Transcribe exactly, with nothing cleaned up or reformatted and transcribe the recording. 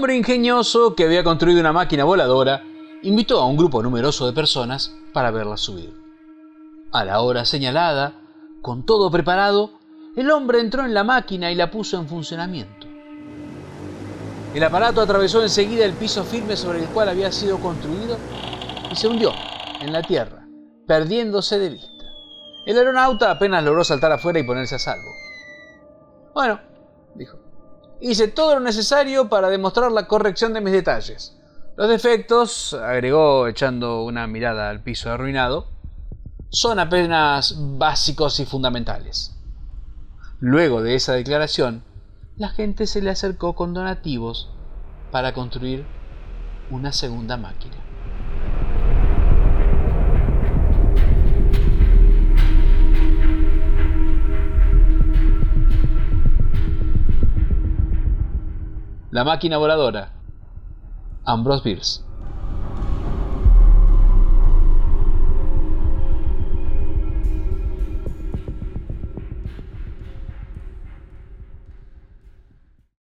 hombre ingenioso que había construido una máquina voladora invitó a un grupo numeroso de personas para verla subir. A la hora señalada, con todo preparado, el hombre entró en la máquina y la puso en funcionamiento. El aparato atravesó enseguida el piso firme sobre el cual había sido construido y se hundió en la tierra, perdiéndose de vista. El aeronauta apenas logró saltar afuera y ponerse a salvo. Bueno, dijo, hice todo lo necesario para demostrar la corrección de mis detalles. Los defectos, agregó echando una mirada al piso arruinado, son apenas básicos y fundamentales. Luego de esa declaración, la gente se le acercó con donativos para construir una segunda máquina. La máquina voladora. Ambrose Bierce.